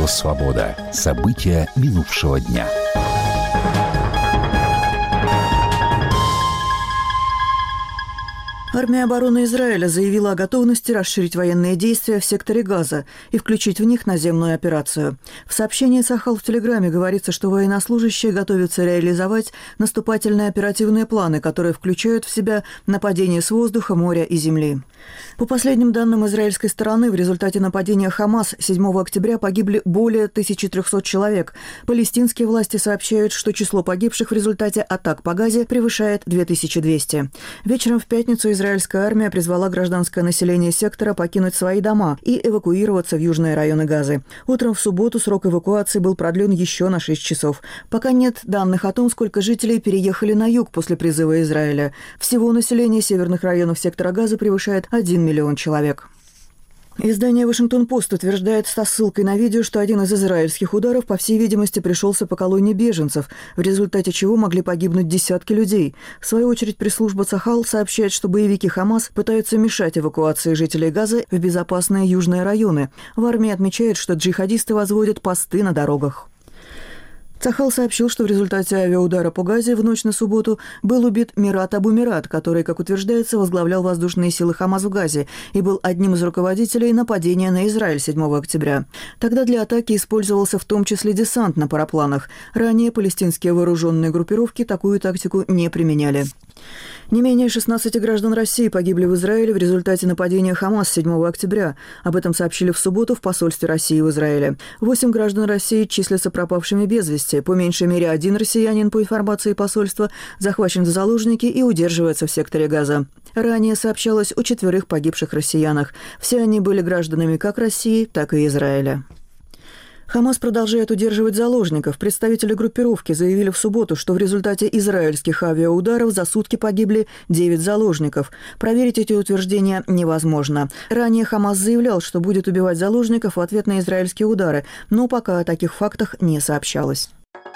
Радио «Свобода». События минувшего дня. Армия обороны Израиля заявила о готовности расширить военные действия в секторе Газа и включить в них наземную операцию. В сообщении Цахал в Телеграме говорится, что военнослужащие готовятся реализовать наступательные оперативные планы, которые включают в себя нападение с воздуха, моря и земли. По последним данным израильской стороны, в результате нападения Хамас 7 октября погибли более 1300 человек. Палестинские власти сообщают, что число погибших в результате атак по Газе превышает 2200. Вечером в пятницу израильская армия призвала гражданское население сектора покинуть свои дома и эвакуироваться в южные районы Газы. Утром в субботу срок эвакуации был продлен еще на 6 часов. Пока нет данных о том, сколько жителей переехали на юг после призыва Израиля. Всего население северных районов сектора Газа превышает 1 миллион человек. Издание «Вашингтон-Пост» утверждает со ссылкой на видео, что один из израильских ударов, по всей видимости, пришелся по колонии беженцев, в результате чего могли погибнуть десятки людей. В свою очередь, пресс-служба Цахал сообщает, что боевики Хамас пытаются мешать эвакуации жителей Газа в безопасные южные районы. В армии отмечают, что джихадисты возводят посты на дорогах. Цахал сообщил, что в результате авиаудара по Газе в ночь на субботу был убит Мират Абу-Мират, который, как утверждается, возглавлял воздушные силы Хамас в Газе и был одним из руководителей нападения на Израиль 7 октября. Тогда для атаки использовался в том числе десант на парапланах. Ранее палестинские вооруженные группировки такую тактику не применяли. Не менее 16 граждан России погибли в Израиле в результате нападения Хамас 7 октября. Об этом сообщили в субботу в посольстве России в Израиле. 8 граждан России числятся пропавшими без вести. По меньшей мере один россиянин, по информации посольства, захвачен в заложники и удерживается в секторе Газа. Ранее сообщалось о 4 погибших россиянах. Все они были гражданами как России, так и Израиля. Хамас продолжает удерживать заложников. Представители группировки заявили в субботу, что в результате израильских авиаударов за сутки погибли 9 заложников. Проверить эти утверждения невозможно. Ранее Хамас заявлял, что будет убивать заложников в ответ на израильские удары, но пока о таких фактах не сообщалось.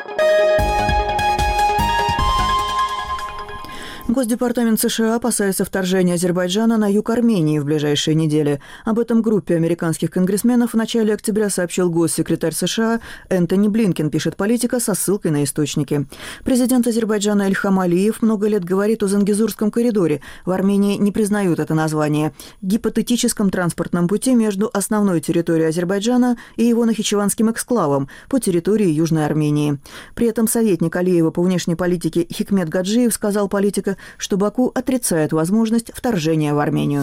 Госдепартамент США опасается вторжения Азербайджана на юг Армении в ближайшие недели. Об этом группе американских конгрессменов в начале октября сообщил госсекретарь США Энтони Блинкен, пишет «Политика» со ссылкой на источники. Президент Азербайджана Ильхам Алиев много лет говорит о Зангезурском коридоре. В Армении не признают это название. Гипотетическом транспортном пути между основной территорией Азербайджана и его нахичеванским эксклавом по территории Южной Армении. При этом советник Алиева по внешней политике Хикмет Гаджиев сказал «Политика», что Баку отрицает возможность вторжения в Армению.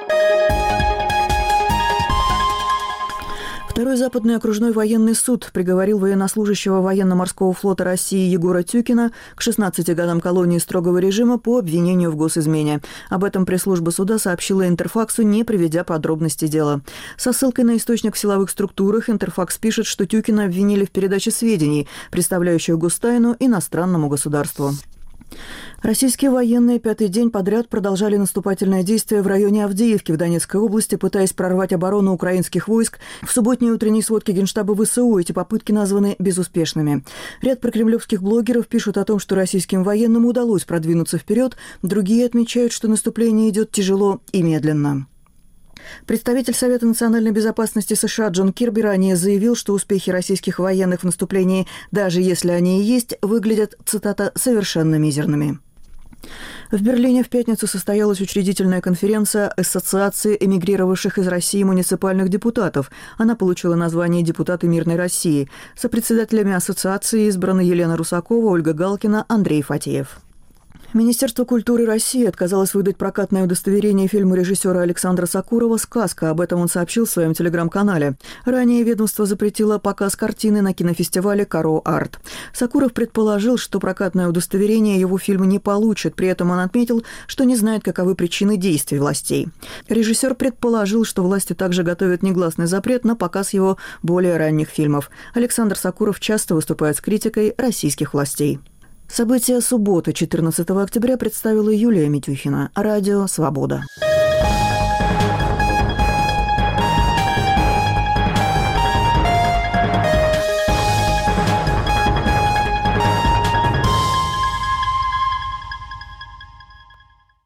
Второй Западный окружной военный суд приговорил военнослужащего военно-морского флота России Егора Тюкина к 16 годам колонии строгого режима по обвинению в госизмене. Об этом пресс-служба суда сообщила Интерфаксу, не приведя подробности дела. Со ссылкой на источник в силовых структурах Интерфакс пишет, что Тюкина обвинили в передаче сведений, представляющих гостайну иностранному государству. Российские военные 5-й день подряд продолжали наступательные действия в районе Авдеевки в Донецкой области, пытаясь прорвать оборону украинских войск. В субботней утренней сводке Генштаба ВСУ эти попытки названы безуспешными. Ряд прокремлевских блогеров пишут о том, что российским военным удалось продвинуться вперед, другие отмечают, что наступление идет тяжело и медленно. Представитель Совета национальной безопасности США Джон Кирби ранее заявил, что успехи российских военных в наступлении, даже если они и есть, выглядят, цитата, «совершенно мизерными». В Берлине в пятницу состоялась учредительная конференция Ассоциации эмигрировавших из России муниципальных депутатов. Она получила название «Депутаты Мирной России». Сопредседателями ассоциации избраны Елена Русакова, Ольга Галкина, Андрей Фатеев. Министерство культуры России отказалось выдать прокатное удостоверение фильму режиссера Александра Сокурова «Сказка». Об этом он сообщил в своем телеграм-канале. Ранее ведомство запретило показ картины на кинофестивале «Каро Арт». Сокуров предположил, что прокатное удостоверение его фильм не получит. При этом он отметил, что не знает, каковы причины действий властей. Режиссер предположил, что власти также готовят негласный запрет на показ его более ранних фильмов. Александр Сокуров часто выступает с критикой российских властей. События субботы, 14 октября, представила Юлия Митюхина. Радио «Свобода».